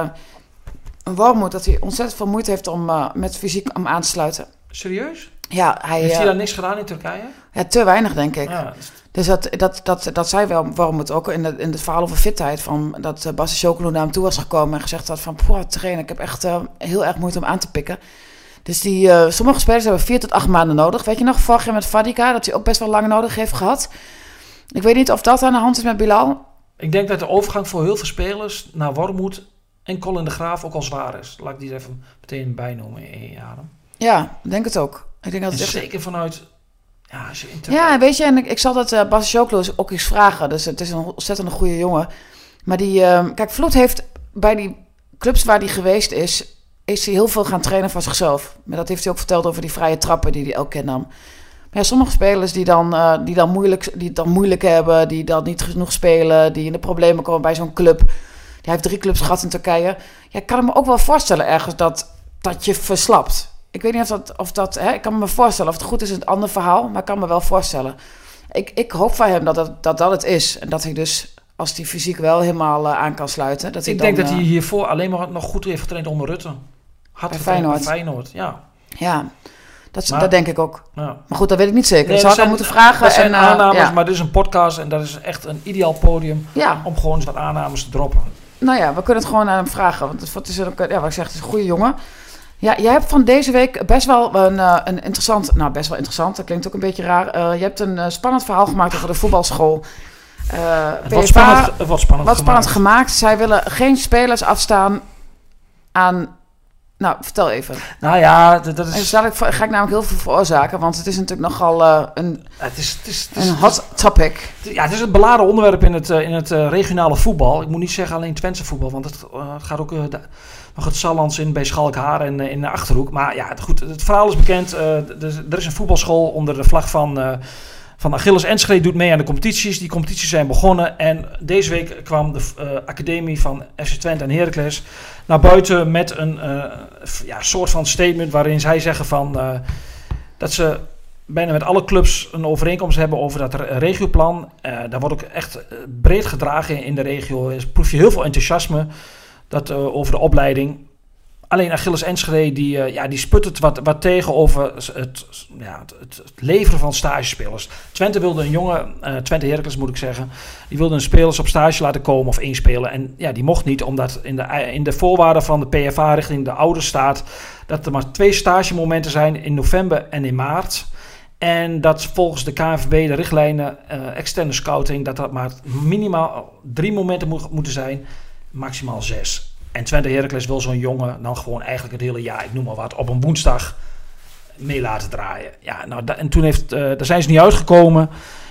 een Wormoed dat hij ontzettend veel moeite heeft om uh, met fysiek om aan te sluiten. Serieus? Ja, hij... Heeft hij uh, daar niks gedaan in Turkije? Ja, te weinig, denk ik. Ja. Dus dat, dat, dat, dat zei wel Wormoed ook in, de, in het verhaal over fitheid. Van dat uh, Basisoglu naar hem toe was gekomen en gezegd had van... Poh, trainer, ik heb echt uh, heel erg moeite om aan te pikken. Dus die, uh, sommige spelers hebben vier tot acht maanden nodig. Weet je nog, vorig jaar met Fadiga, dat hij ook best wel lang nodig heeft gehad. Ik weet niet of dat aan de hand is met Bilal. Ik denk dat de overgang voor heel veel spelers naar Wormoed en Colin de Graaf ook al zwaar is. Laat ik die er even meteen bijnoemen in je adem. Ja, ik denk het ook. Ik denk dat en het echt... zeker vanuit... Ja, als je inter... ja, weet je, en ik, ik zal dat uh, Basisoglu ook eens vragen. Dus het is een ontzettend een goede jongen. Maar die... Uh, kijk, Vloed heeft bij die clubs waar hij geweest is... is hij heel veel gaan trainen voor zichzelf. Maar dat heeft hij ook verteld over die vrije trappen die hij elke keer nam. Maar ja, sommige spelers die dan, uh, die, dan moeilijk, die het dan moeilijk hebben... die dan niet genoeg spelen... die in de problemen komen bij zo'n club... die heeft drie clubs gehad in Turkije... ja, ik kan me ook wel voorstellen ergens dat, dat je verslapt. Ik weet niet of dat... Of dat hè, ik kan me voorstellen of het goed is, is een ander verhaal... maar ik kan me wel voorstellen. Ik, ik hoop van hem dat dat, dat dat het is. En dat hij dus... als hij fysiek wel helemaal uh, aan kan sluiten... Dat hij ik dan, denk dat hij uh, hiervoor alleen maar nog goed heeft getraind onder Rutte. Had bij Feyenoord. Bij Feyenoord. Feyenoord, ja. Ja, dat, maar, dat denk ik ook. Ja. Maar goed, dat weet ik niet zeker. Nee, dat zou ik dan moeten vragen. Dat zijn en, uh, aannames, ja. maar dit is een podcast... en dat is echt een ideaal podium... Ja. om gewoon eens wat aannames te droppen. Nou ja, we kunnen het gewoon aan hem vragen. Want het is, ook, ja, wat ik zeg, het is een goede jongen. Ja, jij hebt van deze week best wel een, uh, een interessant... Nou, best wel interessant. Dat klinkt ook een beetje raar. Uh, je hebt een uh, spannend verhaal gemaakt over de voetbalschool. Uh, wat, spannend, wat spannend wat spannend gemaakt. gemaakt. Zij willen geen spelers afstaan aan Nou, vertel even. Nou ja, dat, dat is... En zal ik, ga ik namelijk heel veel veroorzaken, want het is natuurlijk nogal uh, een, het is, het is, het is, een hot topic. Ja, het is een beladen onderwerp in het, uh, in het uh, regionale voetbal. Ik moet niet zeggen alleen Twentse voetbal, want het uh, gaat ook uh, de, nog het Sallands in bij Schalkhaar en uh, in de Achterhoek. Maar ja, goed, het verhaal is bekend. Uh, er is een voetbalschool onder de vlag van... Uh, Van Achilles Enschede doet mee aan de competities. Die competities zijn begonnen. En deze week kwam de uh, academie van F C Twente en Heracles naar buiten met een uh, ja, soort van statement waarin zij zeggen van uh, dat ze bijna met alle clubs een overeenkomst hebben over dat regioplan. Uh, daar wordt ook echt uh, breed gedragen in de regio. Er proef je heel veel enthousiasme dat, uh, over de opleiding. Alleen Achilles Enschede die, uh, ja, die sputtert wat, wat tegen over het, ja, het, het leveren van stagespelers. Twente wilde een jongen, uh, Twente Heracles moet ik zeggen, die wilde een spelers op stage laten komen of inspelen. En ja, die mocht niet, omdat in de, in de voorwaarden van de P F A richting de ouders staat dat er maar twee stagemomenten zijn in november en in maart. En dat volgens de K N V B, de richtlijnen, uh, externe scouting, dat dat maar minimaal drie momenten mo- moeten zijn, maximaal zes. En Twente Heracles wil zo'n jongen dan gewoon eigenlijk het hele jaar, ik noem maar wat, op een woensdag mee laten draaien. Ja, nou, da- en toen heeft, uh, daar zijn ze niet uitgekomen.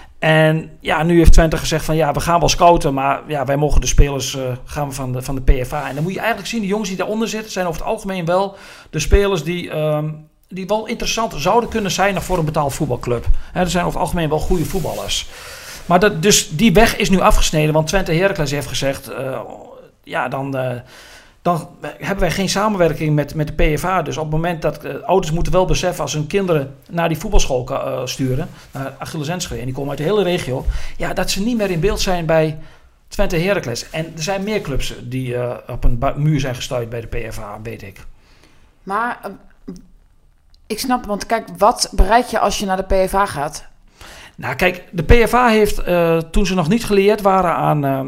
En ja, nu heeft Twente gezegd van ja, we gaan wel scouten, maar ja, wij mogen de spelers uh, gaan we van de, van de P F A. En dan moet je eigenlijk zien, de jongens die daaronder zitten, zijn over het algemeen wel de spelers die, um, die wel interessant zouden kunnen zijn voor een betaald voetbalclub. He, er zijn over het algemeen wel goede voetballers. Maar dat, dus die weg is nu afgesneden, want Twente Heracles heeft gezegd, uh, ja, dan... Uh, dan hebben wij geen samenwerking met, met de P F A. Dus op het moment dat uh, ouders moeten wel beseffen als hun kinderen naar die voetbalschool uh, sturen, naar Achilles Enschede, en die komen uit de hele regio, ja, dat ze niet meer in beeld zijn bij Twente Heracles. En er zijn meer clubs die uh, op een ba- muur zijn gestuurd bij de P F A, weet ik. Maar uh, ik snap, want kijk, wat bereik je als je naar de P F A gaat? Nou, kijk, de P F A heeft, uh, toen ze nog niet geleerd waren aan, uh,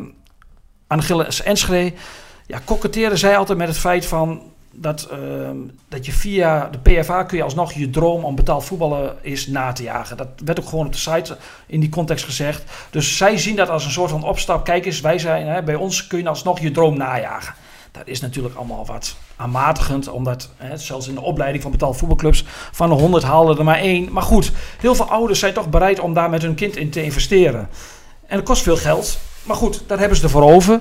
aan Achilles Enschede, ja, koketteerden zij altijd met het feit van dat, uh, dat je via de P F A kun je alsnog je droom om betaald voetballen is na te jagen. Dat werd ook gewoon op de site in die context gezegd. Dus zij zien dat als een soort van opstap. Kijk eens, wij zijn, hè, bij ons kun je alsnog je droom najagen. Dat is natuurlijk allemaal wat aanmatigend, omdat hè, zelfs in de opleiding van betaald voetbalclubs van de honderd haalden er maar één. Maar goed, heel veel ouders zijn toch bereid om daar met hun kind in te investeren. En dat kost veel geld, maar goed, daar hebben ze ervoor over.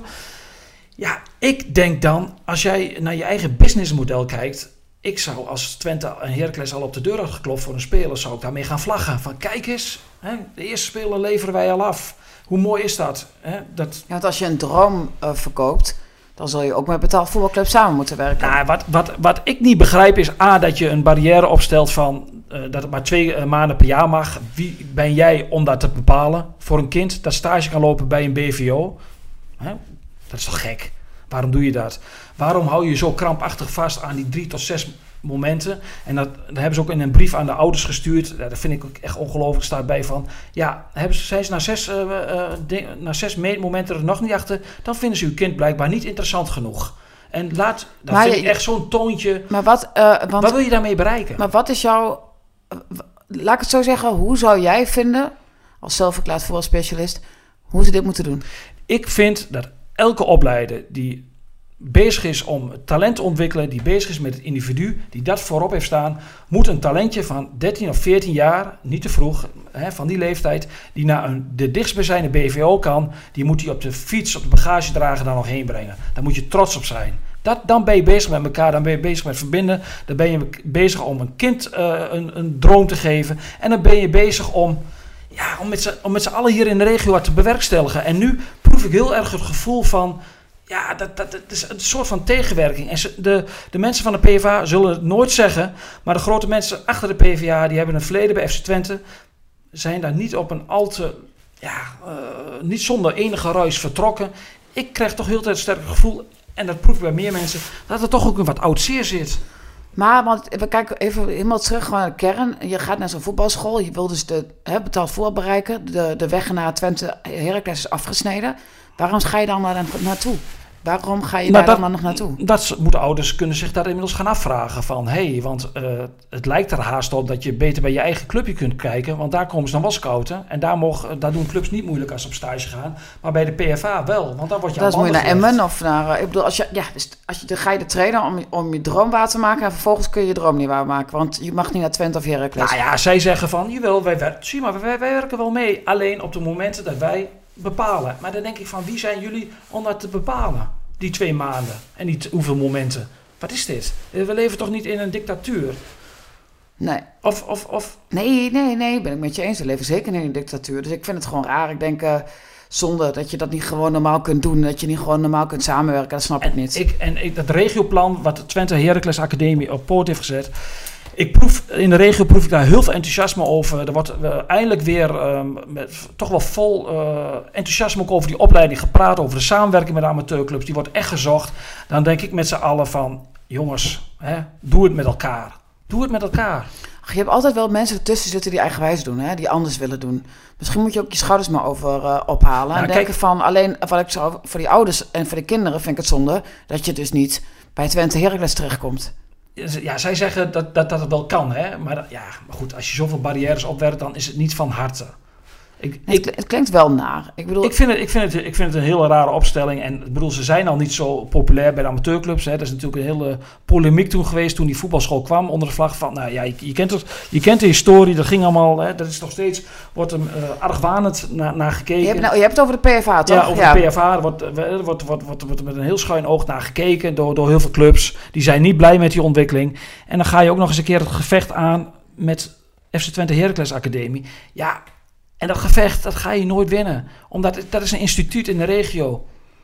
Ja, ik denk dan, als jij naar je eigen businessmodel kijkt, ik zou als Twente en Heracles al op de deur had geklopt voor een speler, zou ik daarmee gaan vlaggen. Van kijk eens, hè, de eerste speler leveren wij al af. Hoe mooi is dat? Hè? dat... Ja, want als je een droom uh, verkoopt, dan zul je ook met betaald voetbalclub samen moeten werken. Nou, wat, wat, wat ik niet begrijp is A, dat je een barrière opstelt van uh, dat het maar twee uh, maanden per jaar mag. Wie ben jij om dat te bepalen? Voor een kind dat stage kan lopen bij een B V O. Hè? Dat is toch gek? Waarom doe je dat? Waarom hou je zo krampachtig vast aan die drie tot zes momenten? En dat, dat hebben ze ook in een brief aan de ouders gestuurd. Ja, dat vind ik ook echt ongelooflijk. Staat bij van, ja, hebben ze, zijn ze na zes, uh, uh, de, na zes meetmomenten er nog niet achter, dan vinden ze uw kind blijkbaar niet interessant genoeg. En laat, dat maar vind je, ik echt zo'n toontje. Maar wat, uh, want, wat wil je daarmee bereiken? Maar wat is jouw, uh, laat ik het zo zeggen, hoe zou jij vinden, als zelfverklaard voetbalspecialist, hoe ze dit moeten doen? Ik vind dat elke opleider die bezig is om talent te ontwikkelen, die bezig is met het individu, die dat voorop heeft staan, moet een talentje van dertien of veertien jaar, niet te vroeg, hè, van die leeftijd, die naar een, de dichtstbijzijnde B V O kan, die moet hij op de fiets, op de bagagedrager daar nog heen brengen. Daar moet je trots op zijn. Dat, dan ben je bezig met elkaar, dan ben je bezig met verbinden, dan ben je bezig om een kind uh, een, een droom te geven en dan ben je bezig om Ja, om met, z'n, om met z'n allen hier in de regio wat te bewerkstelligen. En nu proef ik heel erg het gevoel van, ja, dat, dat, dat is een soort van tegenwerking. En de, de mensen van de P V A zullen het nooit zeggen, maar de grote mensen achter de P V A, die hebben een verleden bij F C Twente, zijn daar niet op een al te, ja, uh, niet zonder enige ruis vertrokken. Ik krijg toch heel tijd sterk gevoel, en dat proef ik bij meer mensen, dat er toch ook een wat oud zeer zit. Maar, want we kijken even helemaal terug gewoon naar de kern. Je gaat naar zo'n voetbalschool. Je wil dus de hè, betaald voetbal bereiken. De, de weg naar Twente Heracles is afgesneden. Waarom ga je dan naar, naartoe? Waarom ga je nou, daar dat, dan nog naartoe? Dat moeten ouders kunnen zich daar inmiddels gaan afvragen. Van, hé, hey, want uh, het lijkt er haast op dat je beter bij je eigen clubje kunt kijken. Want daar komen ze dan wel scouten. En daar, mogen, daar doen clubs niet moeilijk als ze op stage gaan. Maar bij de P F A wel, want dan word je aan Dat moet je naar gelegd. Emmen of naar... Uh, ik bedoel, als je, ja, dus als je, dan ga je de trainen om, om je droom waar te maken. En vervolgens kun je je droom niet waarmaken. Want je mag niet naar Twente of Heracles. Nou ja, zij zeggen van, jawel, wij, wij, zie maar, wij, wij werken wel mee. Alleen op de momenten dat wij bepalen. Maar dan denk ik van, wie zijn jullie om dat te bepalen? Die twee maanden en niet hoeveel momenten. Wat is dit? We leven toch niet in een dictatuur? Nee. Of, of, of... Nee, nee, nee, ben ik met je eens. We leven zeker niet in een dictatuur. Dus ik vind het gewoon raar. Ik denk, uh, zonde dat je dat niet gewoon normaal kunt doen. Dat je niet gewoon normaal kunt samenwerken. Dat snap en ik niet. Ik, en ik, dat regioplan wat de Twente Heracles Academie op poot heeft gezet. Ik proef, in de regio proef ik daar heel veel enthousiasme over. Er wordt uh, eindelijk weer um, met, toch wel vol uh, enthousiasme ook over die opleiding gepraat. Over de samenwerking met de amateurclubs. Die wordt echt gezocht. Dan denk ik met z'n allen van, jongens, hè, doe het met elkaar. Doe het met elkaar. Ach, je hebt altijd wel mensen ertussen zitten die eigenwijs doen. Hè? Die anders willen doen. Misschien moet je ook je schouders maar over uh, ophalen. Nou, en denken kijk, van, alleen wat ik zo, voor die ouders en voor de kinderen vind ik het zonde. Dat je dus niet bij Twente Heracles terechtkomt. Ja, zij zeggen dat, dat, dat het wel kan, hè? Maar, ja, maar goed, als je zoveel barrières opwerpt, dan is het niet van harte. Ik, het, ik, het klinkt wel naar. Ik bedoel, ik, vind het, ik, vind het, ik vind het een hele rare opstelling. En ik bedoel, ze zijn al niet zo populair bij de amateurclubs. Hè. Er is natuurlijk een hele polemiek toen geweest toen die voetbalschool kwam onder de vlag van, nou ja, je, je, kent, het, je kent de historie, dat ging allemaal, hè, dat is nog steeds, wordt er uh, argwanend naar, naar gekeken. Je hebt, nou, je hebt het over de P F A, toch? Ja, over ja. de P F A. Er wordt, wordt, wordt, wordt, wordt, wordt met een heel schuin oog naar gekeken door, door heel veel clubs. Die zijn niet blij met die ontwikkeling. En dan ga je ook nog eens een keer het gevecht aan met F C Twente Heracles Academie. Ja, en dat gevecht, dat ga je nooit winnen. Omdat dat is een instituut in de regio.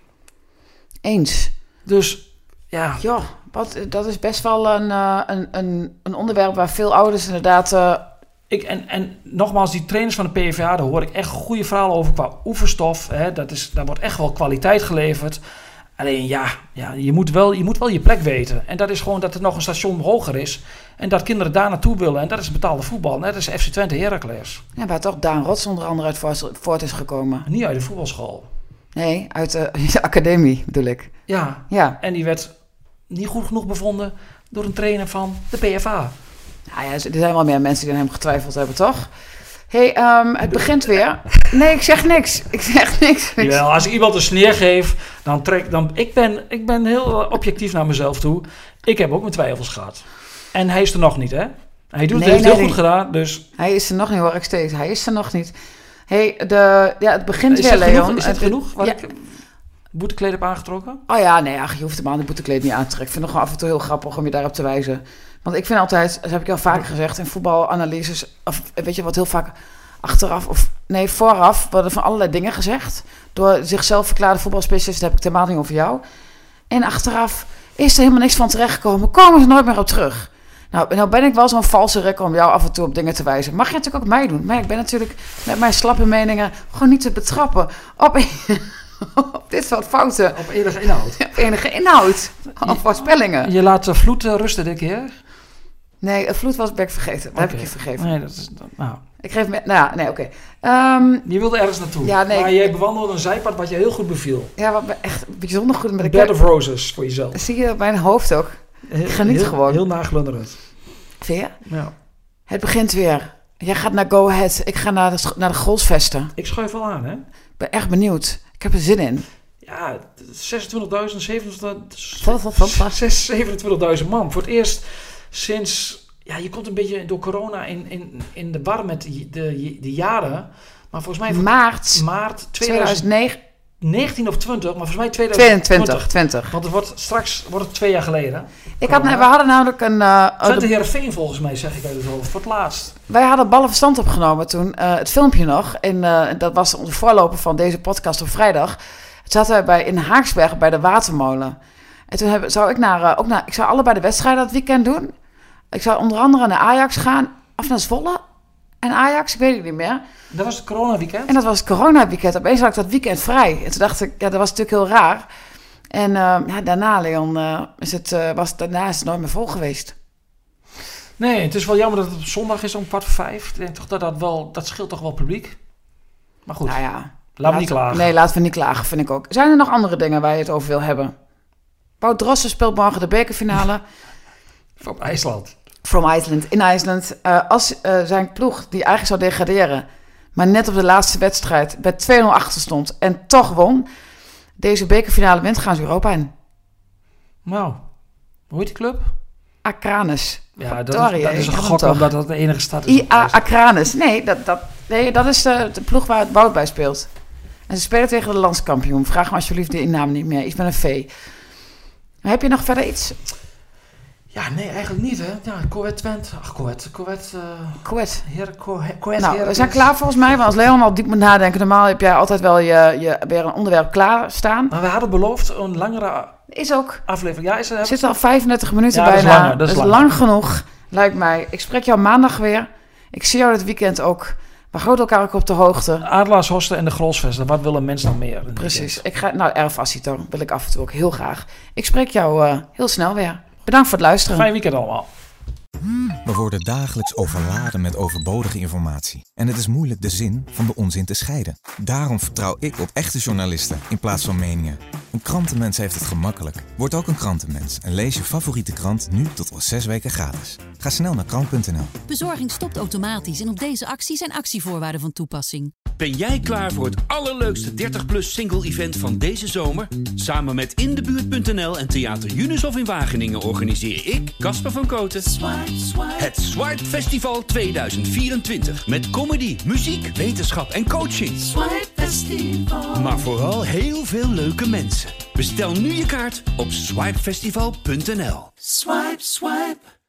Eens. Dus, ja. Ja, wat, dat is best wel een, uh, een, een, een onderwerp waar veel ouders inderdaad... Uh... Ik, en, en nogmaals, die trainers van de P V A, daar hoor ik echt goede verhalen over qua oefenstof. Hè, dat is, daar wordt echt wel kwaliteit geleverd. Alleen ja, ja je, moet wel, je moet wel je plek weten. En dat is gewoon dat er nog een station hoger is. En dat kinderen daar naartoe willen. En dat is betaalde voetbal. Dat is F C Twente Heracles. Ja, waar toch Daan Rots onder andere uit voort is gekomen. Niet uit de voetbalschool. Nee, uit de, de academie bedoel ik. Ja, ja, en die werd niet goed genoeg bevonden door een trainer van de P F A. Nou ja, er zijn wel meer mensen die aan hem getwijfeld hebben, toch? Hé, hey, um, het begint weer. Nee, ik zeg niks. Ik zeg niks. Jawel, als ik iemand een sneer geef, dan trek dan. Ik ben, ik ben heel objectief naar mezelf toe. Ik heb ook mijn twijfels gehad. En hij is er nog niet, hè? Hij doet nee, het heeft nee, heel nee. goed gedaan, dus. Hij is er nog niet, hoor ik steeds. Hij is er nog niet. Hé, hey, de, ja, het begint is weer, het Leon. Genoeg? Is het het, genoeg? Wat ja. ik boetekleed heb aangetrokken? Oh ja, nee, ach, je hoeft hem aan de boetekleed niet aan te trekken. Ik vind het gewoon af en toe heel grappig om je daarop te wijzen. Want ik vind altijd, dat heb ik al vaker gezegd, in voetbalanalyses, of weet je wat heel vaak achteraf, of nee, vooraf worden van allerlei dingen gezegd. Door zichzelf verklaarde voetbalspecialisten, dat heb ik helemaal niet over jou. En achteraf is er helemaal niks van terechtgekomen. Komen ze nooit meer op terug. Nou, nou ben ik wel zo'n valse rekker om jou af en toe op dingen te wijzen. Mag je natuurlijk ook mij doen. Maar ik ben natuurlijk met mijn slappe meningen gewoon niet te betrappen op, op dit soort fouten. Op enige inhoud. Op enige inhoud. Op voorspellingen. Je laat de vloed uh, rusten dit keer? Nee, een vloed was ben ik vergeten. Dat okay. heb ik je vergeven. Nee, dat is... Dat, nou. Ik geef me... Nou ja, nee, oké. Okay. Um, je wilde ergens naartoe. Ja, nee. Maar jij bewandelde een zijpad wat je heel goed beviel. Ja, wat me echt bijzonder goed... met de bed of roses voor jezelf. Zie je op mijn hoofd ook. Ik geniet heel, gewoon. Heel naglunderend. Vind je? Ja. Het begint weer. Jij gaat naar Go Ahead. Ik ga naar de, naar de Goldsvesten. Ik schuif wel aan, hè? Ik ben echt benieuwd. Ik heb er zin in. Ja, zesentwintigduizend, zevenentwintigduizend man. Voor het eerst sinds... Ja, je komt een beetje door corona in, in, in de war met de, de, de jaren. Maar volgens mij... Maart. Maart tweeduizend negen. negentien of twintig, maar volgens mij tweeduizend twintig. twintig. Want het wordt, straks wordt het twee jaar geleden. Ik had, we hadden namelijk een... Uh, Twente Heerenveen volgens mij, zeg ik uit het hoofd, voor het laatst. Wij hadden ballenverstand opgenomen toen. Uh, het filmpje nog. En uh, dat was onze voorloper van deze podcast op vrijdag. Het zaten wij bij, in Haaksberg bij de Watermolen. En toen heb, zou ik naar, uh, ook naar... Ik zou allebei de wedstrijden dat weekend doen. Ik zou onder andere naar Ajax gaan. Of naar Zwolle. En Ajax, ik weet het niet meer. Dat was het corona-weekend? En dat was het corona-weekend. Opeens had ik dat weekend vrij. En toen dacht ik, ja, dat was natuurlijk heel raar. En uh, ja, daarna, Leon, uh, is het, uh, was, daarna is het nooit meer vol geweest. Nee, het is wel jammer dat het op zondag is om kwart voor vijf. Ik denk toch dat dat wel, dat scheelt toch wel publiek. Maar goed. Nou ja, Laat me niet klagen. Nee, laten we niet klagen, vind ik ook. Zijn er nog andere dingen waar je het over wil hebben? Wout Drosten speelt morgen de bekerfinale. From IJsland. From Iceland, in IJsland. Uh, als uh, zijn ploeg, die eigenlijk zou degraderen, maar net op de laatste wedstrijd bij twee nul achter stond en toch won, deze bekerfinale wint, gaan ze Europa in. Nou, hoe heet die club? Akranes. Ja, dat is, dat is een gok, omdat dat de enige stad is. I A Akranes. Nee, dat, dat, nee, dat is de, de ploeg waar het Wout bij speelt. En ze spelen tegen de landskampioen. Vraag me alsjeblieft de naam niet meer. Iets met een V. Heb je nog verder iets? Ja, nee, eigenlijk niet, hè. Ja, Coët Twente. Ach, Coët. Coët. Uh, Coët. Heren, Coët. Coët. Nou, we zijn klaar volgens mij. Want als Leon al diep moet nadenken, normaal heb jij altijd wel je, je weer een onderwerp klaar staan. Maar we hadden beloofd een langere is ook. aflevering. Ja, is er. We zitten al vijfendertig minuten ja, bijna. Dat is, langer, dat is, dat is lang. lang genoeg, lijkt mij. Ik spreek jou maandag weer. Ik zie jou dit weekend ook. We houden elkaar ook op de hoogte. Adelaarshorsten en de Grolsvesten. Wat wil een mens nog meer? Precies. Ik ga, nou, Erfasito wil ik af en toe ook heel graag. Ik spreek jou uh, heel snel weer. Bedankt voor het luisteren. Fijn weekend allemaal. We worden dagelijks overladen met overbodige informatie. En het is moeilijk de zin van de onzin te scheiden. Daarom vertrouw ik op echte journalisten in plaats van meningen. Een krantenmens heeft het gemakkelijk. Word ook een krantenmens en lees je favoriete krant nu tot wel zes weken gratis. Ga snel naar krant punt n l. Bezorging stopt automatisch en op deze actie zijn actievoorwaarden van toepassing. Ben jij klaar voor het allerleukste dertig plus single event van deze zomer? Samen met Indebuurt punt n l en Theater Junushof in Wageningen organiseer ik, Casper van Koten, Swipe, Swipe. Het Swipe Festival tweeduizend vierentwintig. Met comedy, muziek, wetenschap en coaching. Swipe Festival. Maar vooral heel veel leuke mensen. Bestel nu je kaart op swipe festival punt n l. Swipe, swipe.